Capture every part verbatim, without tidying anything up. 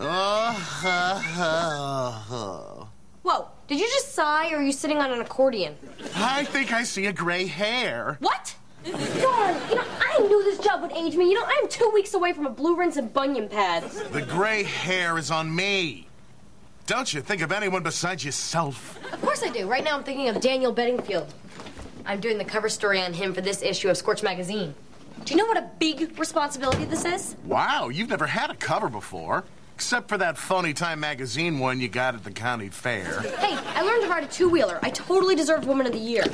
Oh, Whoa, did you just sigh or are you sitting on an accordion? I think I see a gray hair. What? Darn, you know, I knew this job would age me. You know, I'm two weeks away from a blue rinse and bunion pads. The gray hair is on me. Don't you think of anyone besides yourself? Of course I do. Right now I'm thinking of Daniel Bedingfield. I'm doing the cover story on him for this issue of Scorch Magazine. Do you know what a big responsibility this is? Wow, you've never had a cover before. Except for that phony Time Magazine one you got at the county fair. Hey, I learned to ride a two-wheeler. I totally deserved Woman of the Year.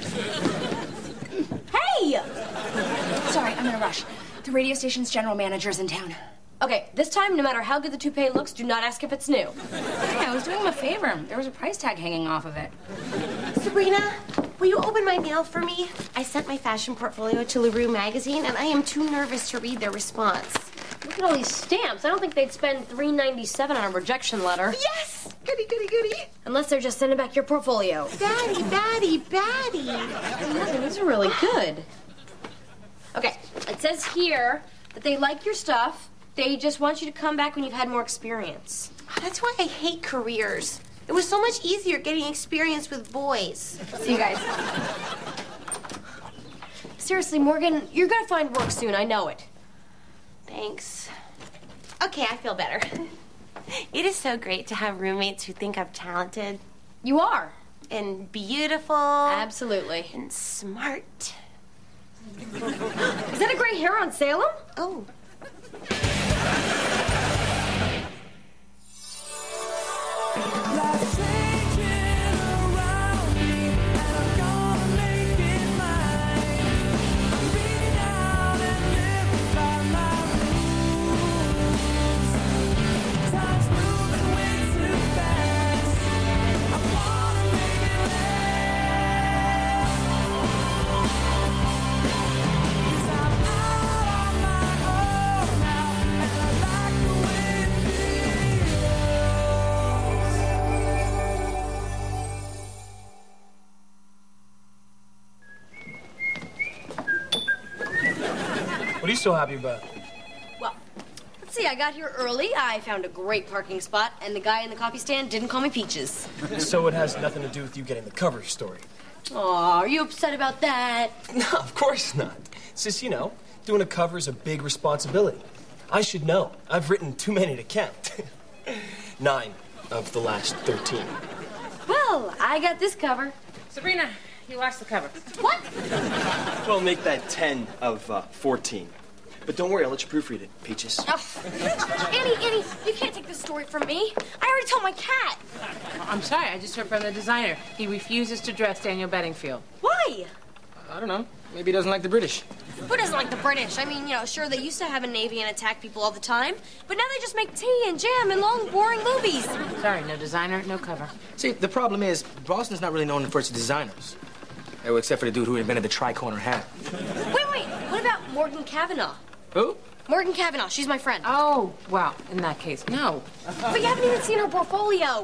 Hey! Sorry, I'm in a rush. The radio station's general manager's in town. Okay, this time, no matter how good the toupee looks, do not ask if it's new. Hey, I was doing him a favor. There was a price tag hanging off of it. Sabrina, will you open my mail for me? I sent my fashion portfolio to LaRue magazine, and I am too nervous to read their response. Look at all these stamps. I don't think they'd spend three ninety-seven on a rejection letter. Yes! Goody, goody, goody. Unless they're just sending back your portfolio. Batty, batty, batty. Look, these are really good. Okay, it says here that they like your stuff. They just want you to come back when you've had more experience. That's why I hate careers. It was so much easier getting experience with boys. See you guys. Seriously, Morgan, you're gonna find work soon. I know it. Thanks. Okay, I feel better. It is so great to have roommates who think I'm talented. You are. And beautiful. Absolutely. And smart. Is that a gray hair on Salem? Oh. What are you so happy about? Well, let's see. I got here early. I found a great parking spot, and the guy in the coffee stand didn't call me Peaches. So it has nothing to do with you getting the cover story? Aw, are you upset about that? No, of course not. It's just, you know, doing a cover is a big responsibility. I should know. I've written too many to count. Nine of the last thirteen. Well, I got this cover. Sabrina, you lost the cover. What? Well, make that ten of uh, fourteen. But don't worry, I'll let you proofread it, Peaches. Oh. Annie, Annie, you can't take this story from me. I already told my cat. I'm sorry, I just heard from the designer. He refuses to dress Daniel Bedingfield. Why? I don't know. Maybe he doesn't like the British. Who doesn't like the British? I mean, you know, sure, they used to have a navy and attack people all the time, but now they just make tea and jam and long, boring movies. Sorry, no designer, no cover. See, the problem is, Boston's not really known for its designers. Oh, except for the dude who invented the tri-corner hat. Wait, wait, what about Morgan Cavanaugh? Who? Morgan Cavanaugh, she's my friend. Oh, well, in that case, no. But you haven't even seen her portfolio.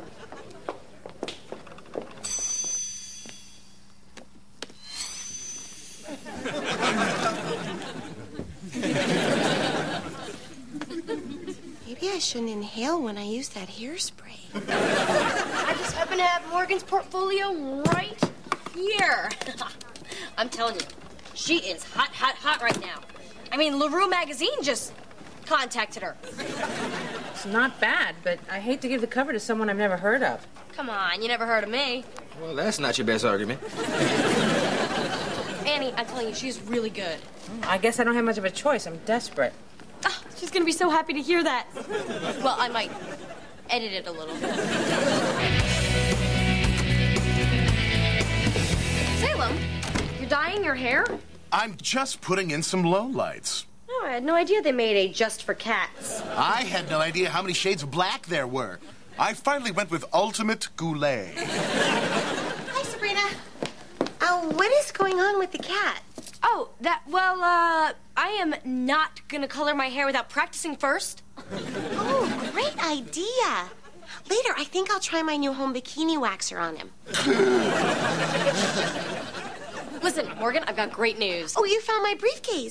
Maybe I shouldn't inhale when I use that hairspray. I just happen to have Morgan's portfolio right here. I'm telling you, she is hot, hot, hot right now. I mean, LaRue magazine just contacted her. It's not bad, but I hate to give the cover to someone I've never heard of. Come on, you never heard of me. Well, that's not your best argument. Annie, I'm telling you, she's really good. I guess I don't have much of a choice. I'm desperate. Oh, she's gonna be so happy to hear that. Well, I might edit it a little. Salem, you're dyeing your hair? I'm just putting in some lowlights. Oh, I had no idea they made a just for cats. I had no idea how many shades of black there were. I finally went with Ultimate Goulet. Hi, Sabrina. Uh, what is going on with the cat? Oh, that, well, uh, I am not gonna color my hair without practicing first. Oh, great idea. Later, I think I'll try my new home bikini waxer on him. Listen, Morgan, I've got great news. Oh, you found my briefcase.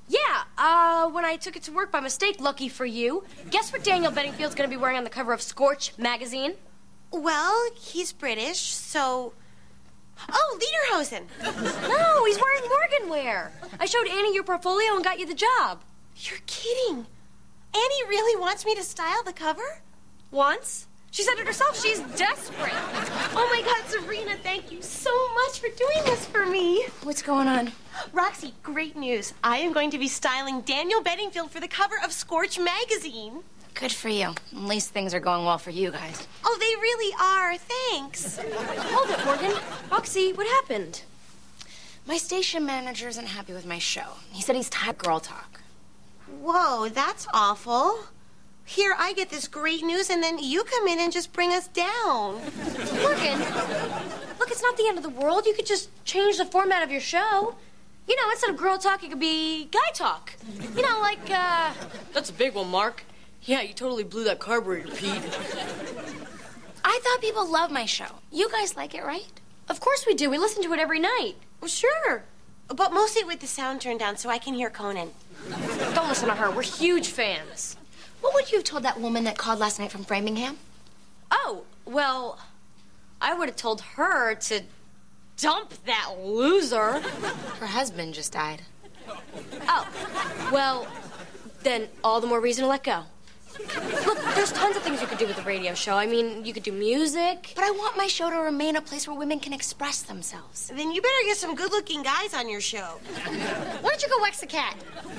Yeah, uh, when I took it to work by mistake, lucky for you. Guess what Daniel Bedingfield's gonna be wearing on the cover of Scorch magazine? Well, he's British, so... Oh, Lederhosen. No, he's wearing Morgan wear. I showed Annie your portfolio and got you the job. You're kidding. Annie really wants me to style the cover? Once? She said it herself. She's desperate. Oh, my God, Sabrina, thank you so much for doing this for me. What's going on? Roxy, great news. I am going to be styling Daniel Bedingfield for the cover of Scorch magazine. Good for you. At least things are going well for you guys. Oh, they really are. Thanks. Hold it, Morgan. Roxy, what happened? My station manager isn't happy with my show. He said he's tired of girl talk. Whoa, that's awful. Here, I get this great news, and then you come in and just bring us down. Morgan, look, it's not the end of the world. You could just change the format of your show. You know, instead of girl talk, it could be guy talk. You know, like, uh... That's a big one, Mark. Yeah, you totally blew that carburetor, Pete. I thought people love my show. You guys like it, right? Of course we do. We listen to it every night. Well, sure. But mostly with the sound turned down so I can hear Conan. Don't listen to her. We're huge fans. What would you have told that woman that called last night from Framingham? Oh, well, I would have told her to dump that loser. Her husband just died. Oh, well, then all the more reason to let go. Look, there's tons of things you could do with a radio show. I mean, you could do music. But I want my show to remain a place where women can express themselves. Then you better get some good-looking guys on your show. Why don't you go wax a cat?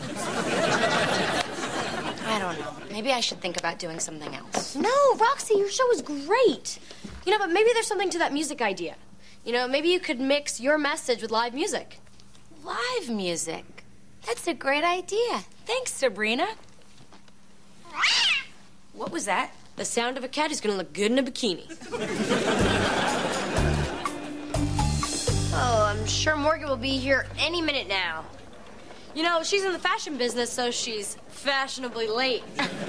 I don't know. Maybe I should think about doing something else. No, Roxy, your show is great. You know, but maybe there's something to that music idea. You know, maybe you could mix your message with live music. Live music? That's a great idea. Thanks, Sabrina. What was that? The sound of a cat is gonna look good in a bikini. Oh, I'm sure Morgan will be here any minute now. You know, she's in the fashion business, so she's fashionably late.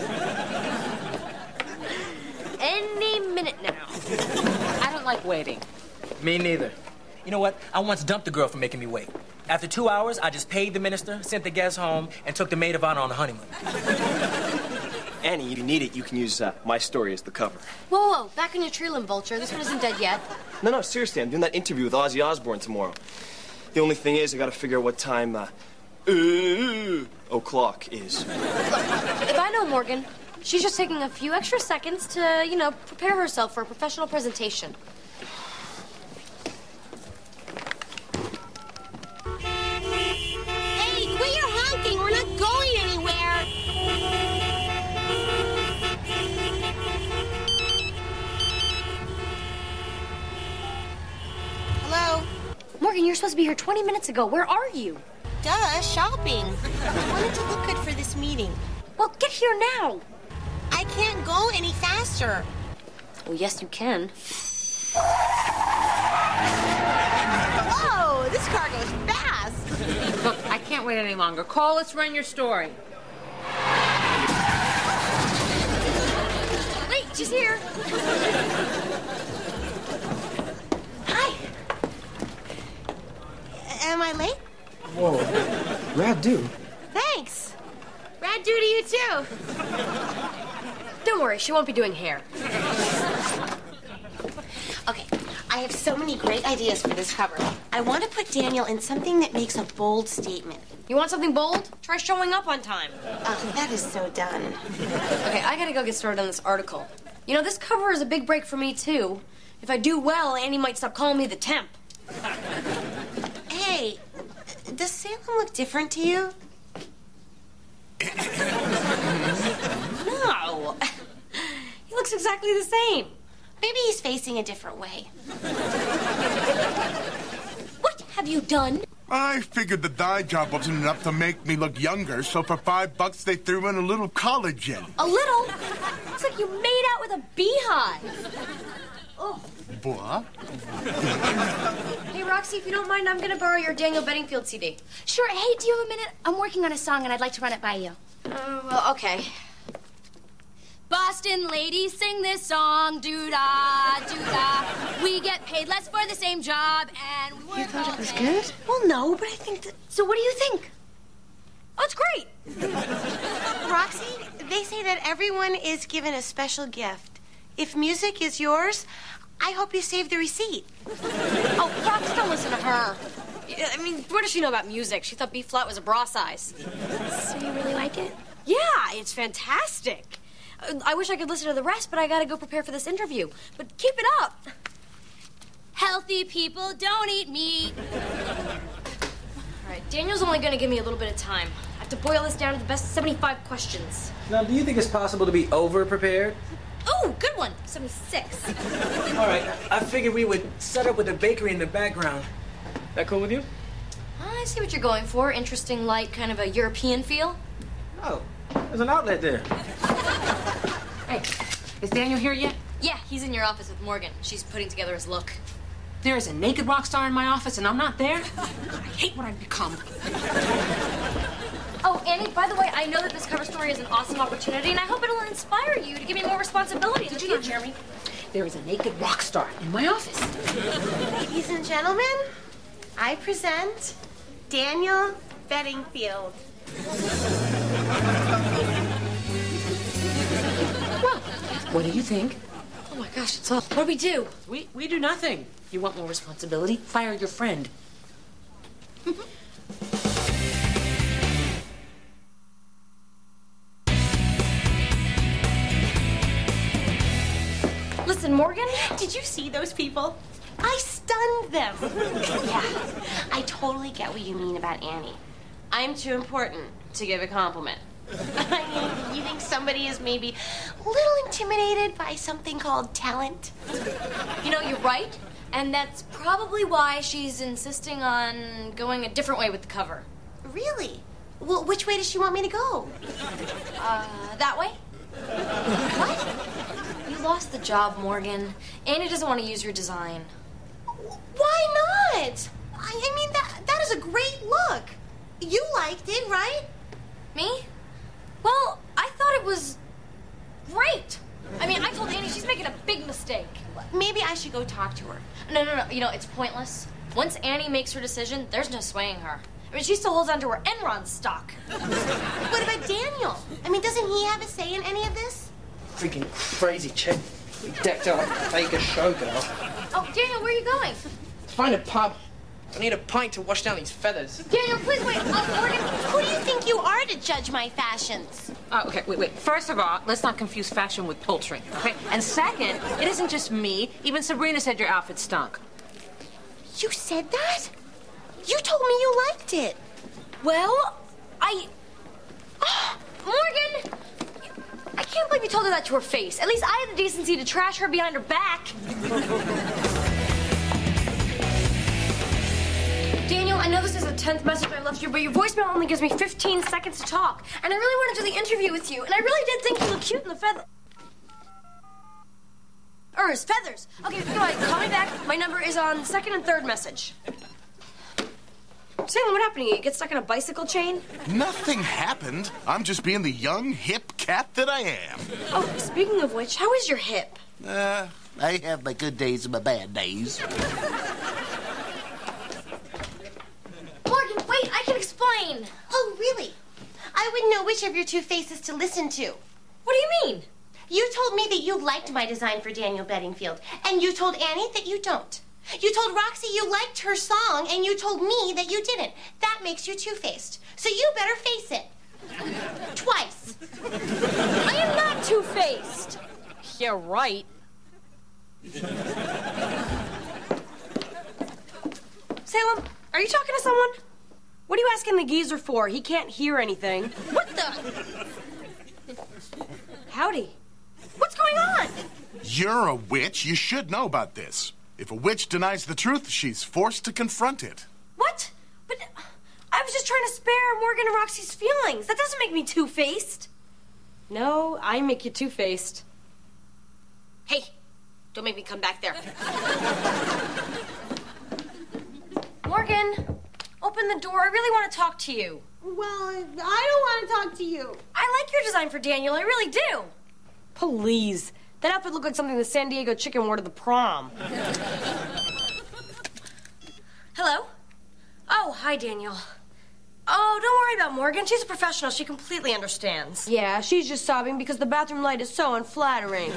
Any minute now. I don't like waiting. Me neither. You know what? I once dumped a girl for making me wait. After two hours, I just paid the minister, sent the guests home, and took the maid of honor on the honeymoon. Annie, if you need it, you can use uh, my story as the cover. Whoa, whoa, back on your tree limb, Vulture. This one isn't dead yet. No, no, seriously, I'm doing that interview with Ozzy Osbourne tomorrow. The only thing is, I gotta figure out what time, uh, uh, o'clock is. Look, if I know Morgan, she's just taking a few extra seconds to, you know, prepare herself for a professional presentation. Hey, quit your honking. We're not going anywhere. Hello? Morgan, you're supposed to be here twenty minutes ago. Where are you? Duh, shopping. I wanted to look good for this meeting. Well, get here now. I can't go any faster. Well, yes, you can. Whoa, this car goes fast. Look, I can't wait any longer. Call, let's run your story. Wait, she's here. Hi. Am I late? Whoa. Rad dude. Thanks. Rad do to you, too. Don't worry, she won't be doing hair. Okay, I have so many great ideas for this cover. I want to put Daniel in something that makes a bold statement. You want something bold? Try showing up on time. Oh, that is so done. Okay, I gotta go get started on this article. You know, this cover is a big break for me, too. If I do well, Annie might stop calling me the temp. Hey, does Salem look different to you? No. He looks exactly the same. Maybe he's facing a different way. What have you done? I figured the dye job wasn't enough to make me look younger, so for five bucks they threw in a little collagen. A little? It's like you made out with a beehive. Oh. What? Hey, Roxy, if you don't mind, I'm gonna borrow your Daniel Bedingfield C D. Sure. Hey, do you have a minute? I'm working on a song and I'd like to run it by you. Uh, well, okay. Boston ladies sing this song, doo-da, doo-da. We get paid less for the same job and we work You thought all it was day. good? Well, no, but I think that... So what do you think? Oh, it's great. Roxy, they say that everyone is given a special gift. If music is yours, I hope you save the receipt. Oh, Rox, don't listen to her. I mean, what does she know about music? She thought B flat was a bra size. So you really like it? Yeah, it's fantastic. Uh, I wish I could listen to the rest, but I gotta go prepare for this interview. But keep it up. Healthy people don't eat meat. All right, Daniel's only gonna give me a little bit of time. I have to boil this down to the best seventy-five questions. Now, do you think it's possible to be over-prepared? Oh, good one. seventy-six. All right, I figured we would set up with a bakery in the background. That cool with you? I see what you're going for. Interesting, light, kind of a European feel. Oh, there's an outlet there. Hey, is Daniel here yet? Yeah, he's in your office with Morgan. She's putting together his look. There is a naked rock star in my office and I'm not there? I hate what I've become. Oh, Annie, by the way, I know that this cover story is an awesome opportunity, and I hope it'll inspire you to give me more responsibility in the Did you hear future. Jeremy? There is a naked rock star in my office. Ladies and gentlemen, I present Daniel Bedingfield. Well, what do you think? Oh my gosh, it's all. What do we do? We, we do nothing. You want more responsibility? Fire your friend. Listen, Morgan. Did you see those people? I stunned them. Yeah, I totally get what you mean about Annie. I'm too important to give a compliment. I mean, you think somebody is maybe a little intimidated by something called talent? You know, you're right, and that's probably why she's insisting on going a different way with the cover. Really? Well, which way does she want me to go? Uh, that way? What? You lost the job, Morgan. Annie doesn't want to use your design. Why not? I, I mean, that that is a great look. You liked it, right? Me? Well, I thought it was great. I mean, I told Annie she's making a big mistake. Maybe I should go talk to her. No, no, no. You know, it's pointless. Once Annie makes her decision, there's no swaying her. I mean, she still holds on to her Enron stock. What about Daniel? I mean, doesn't he have a say in any of this? Freaking crazy chick. Decked out like a Vegas showgirl. Oh, Daniel, where are you going? Find a pub. I need a pint to wash down these feathers. Daniel, please wait. Oh, Morgan. Who do you think you are to judge my fashions? Oh, okay, wait, wait. First of all, let's not confuse fashion with poultry, okay? And second, it isn't just me. Even Sabrina said your outfit stunk. You said that? You told me you liked it. Well, I... Oh, Morgan! I can't believe you told her that to her face. At least I had the decency to trash her behind her back. Daniel, I know this is the tenth message I've left you, but your voicemail only gives me fifteen seconds to talk. And I really want to do the interview with you. And I really did think you looked cute in the feather... Ers, feathers. Okay, go ahead. Call me back. My number is on the second and third message. Salem, what happened to you? You get stuck in a bicycle chain? Nothing happened. I'm just being the young, hip cat that I am. Oh, speaking of which, how is your hip? Uh, I have my good days and my bad days. Morgan, wait, I can explain. Oh, really? I wouldn't know which of your two faces to listen to. What do you mean? You told me that you liked my design for Daniel Bedingfield, and you told Annie that you don't. You told Roxy you liked her song, and you told me that you didn't. That makes you two-faced. So you better face it. Twice. I am not two-faced. You're right. Salem, are you talking to someone? What are you asking the geezer for? He can't hear anything. What the? Howdy. What's going on? You're a witch. You should know about this. If a witch denies the truth, she's forced to confront it. What? But I was just trying to spare Morgan and Roxy's feelings. That doesn't make me two-faced. No, I make you two-faced. Hey, don't make me come back there. Morgan, open the door. I really want to talk to you. Well, I don't want to talk to you. I like your design for Daniel. I really do. Please. That outfit looked like something the San Diego chicken wore to the prom. Hello? Oh, hi, Daniel. Oh, don't worry about Morgan. She's a professional. She completely understands. Yeah, she's just sobbing because the bathroom light is so unflattering.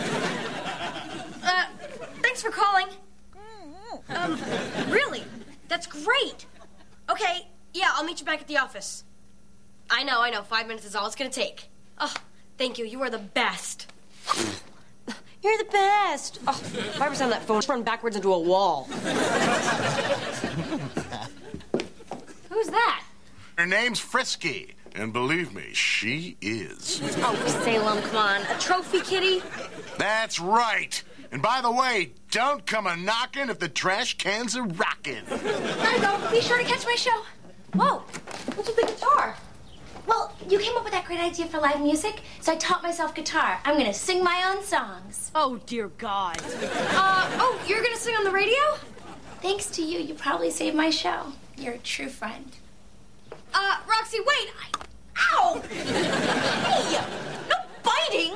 Uh, thanks for calling. Um, really? That's great. Okay, yeah, I'll meet you back at the office. I know, I know. Five minutes is all it's gonna take. Oh, thank you. You are the best. You're the best. Oh, if I ever sound that phone, run backwards into a wall. Who's that? Her name's Frisky, and believe me, she is. Oh, Salem, come on. A trophy kitty? That's right. And by the way, don't come a knocking if the trash cans are rocking. Gotta go. Be sure to catch my show. Whoa, what's with the guitar? Well, you came up with that great idea for live music, so I taught myself guitar. I'm gonna sing my own songs. Oh, dear God. Uh, oh, you're gonna sing on the radio? Thanks to you, you probably saved my show. You're a true friend. Uh, Roxy, wait! I... Ow! Hey! No biting!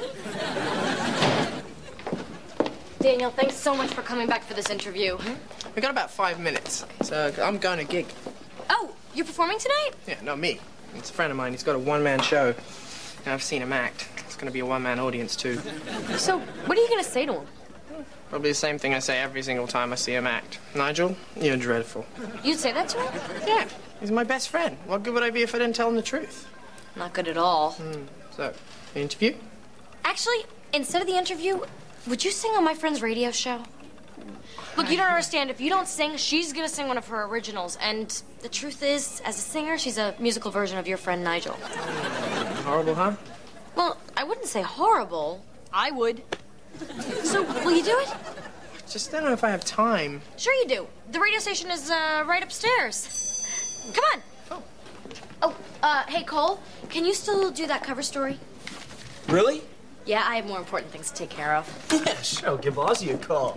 Daniel, thanks so much for coming back for this interview. We got about five minutes, so I'm going to gig. Oh, you're performing tonight? Yeah, not me. It's a friend of mine. He's got a one-man show. And I've seen him act. It's going to be a one-man audience, too. So, what are you gonna say to him? Probably the same thing I say every single time I see him act. Nigel, you're dreadful. You'd say that to him? Yeah, he's my best friend. What good would I be if I didn't tell him the truth? Not good at all. Mm. So, the interview? Actually, instead of the interview, would you sing on my friend's radio show? Look, you don't understand. If you don't sing, she's gonna sing one of her originals. And the truth is, as a singer, she's a musical version of your friend Nigel. Horrible, huh? Well, I wouldn't say horrible. I would. So, will you do it? Just don't know if I have time. Sure you do. The radio station is uh, right upstairs. Come on. Oh. Oh, uh, hey, Cole, can you still do that cover story? Really? Yeah, I have more important things to take care of. Yeah, sure. I'll give Ozzy a call.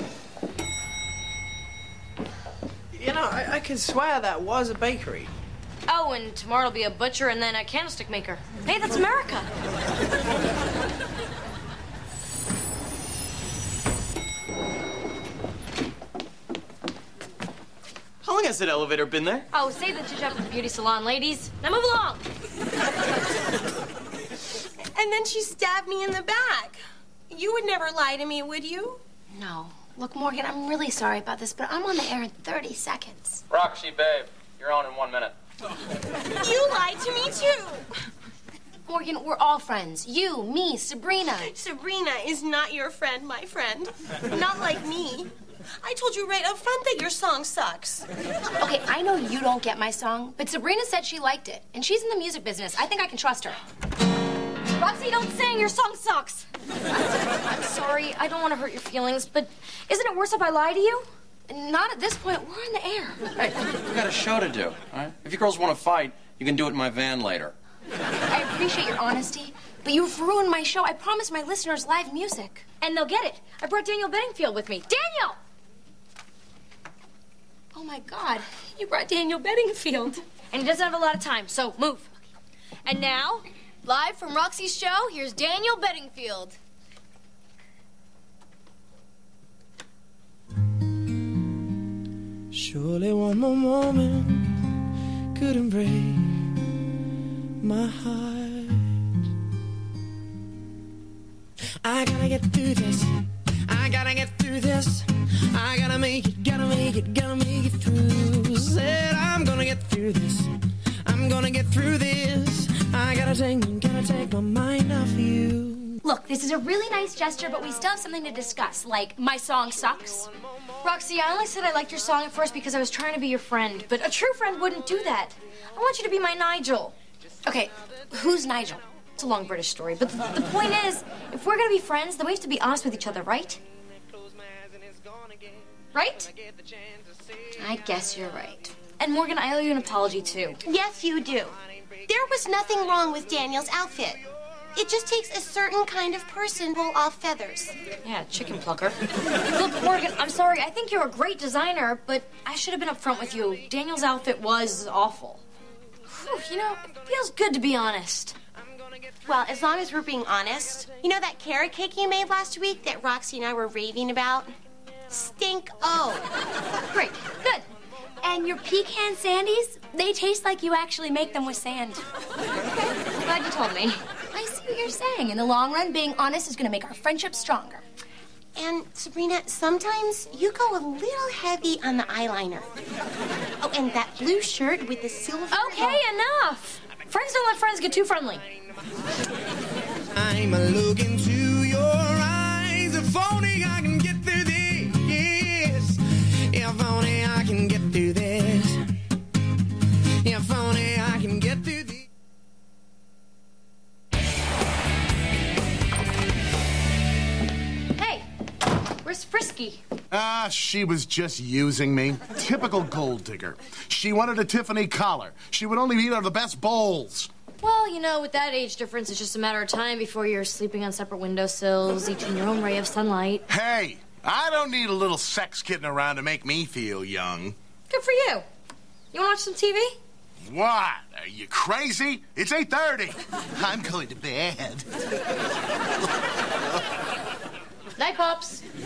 You know, I, I could swear that was a bakery. Oh, and tomorrow will be a butcher and then a candlestick maker. Hey, that's America. How long has that elevator been there? Oh, save the chit chat for the beauty salon, ladies. Now move along. And then she stabbed me in the back. You would never lie to me, would you? No. Look, Morgan, I'm really sorry about this, but I'm on the air in thirty seconds. Roxy, babe, you're on in one minute. You lied to me, too. Morgan, we're all friends. You, me, Sabrina. Sabrina is not your friend, my friend. Not like me. I told you right up front that your song sucks. Okay, I know you don't get my song, but Sabrina said she liked it, and she's in the music business. I think I can trust her. Roxy, don't sing. Your song sucks. I'm sorry. I don't want to hurt your feelings, but isn't it worse if I lie to you? Not at this point. We're on the air. Hey, we got a show to do, all right? If you girls want to fight, you can do it in my van later. I appreciate your honesty, but you've ruined my show. I promised my listeners live music. And they'll get it. I brought Daniel Bedingfield with me. Daniel! Oh, my God. You brought Daniel Bedingfield. And he doesn't have a lot of time, so move. And now, live from Roxy's show, here's Daniel Bedingfield. Surely one more moment couldn't break my heart. I gotta get through this. I gotta get through this. I gotta make it, gotta make it, gotta make it through. Said I'm gonna get through this. I'm gonna get through this. I gotta take, gotta take my mind off you. Look, this is a really nice gesture, but we still have something to discuss, like my song sucks. Roxy, I only said I liked your song at first because I was trying to be your friend, but a true friend wouldn't do that. I want you to be my Nigel. Okay, who's Nigel? It's a long British story, but the, the point is, if we're gonna be friends, then we have to be honest with each other, right? Right? I guess you're right. And Morgan, I owe you an apology, too. Yes, you do. There was nothing wrong with Daniel's outfit. It just takes a certain kind of person to pull off feathers. Yeah, chicken plucker. Look, Morgan, I'm sorry. I think you're a great designer, but I should have been upfront with you. Daniel's outfit was awful. Whew, you know, it feels good to be honest. Well, as long as we're being honest, you know that carrot cake you made last week that Roxy and I were raving about? Stink-o. Great, good. And your pecan sandies, they taste like you actually make them with sand. Glad you told me. I see what you're saying. In the long run, being honest is going to make our friendship stronger. And Sabrina, sometimes you go a little heavy on the eyeliner. Oh, and that blue shirt with the silver... Okay, enough. Friends don't let friends get too friendly. I'm a look into your eyes. If only I can get through this. If only I can get through this. If only I can get through this. Hey, where's Frisky? Ah, she was just using me. Typical gold digger. She wanted a Tiffany collar. She would only eat out of the best bowls. Well, you know, with that age difference, it's just a matter of time before you're sleeping on separate windowsills, each in your own ray of sunlight. Hey, I don't need a little sex kitten around to make me feel young. Good for you. You want to watch some T V? What? Are you crazy? It's eight thirty. I'm going to bed. Night, Pops.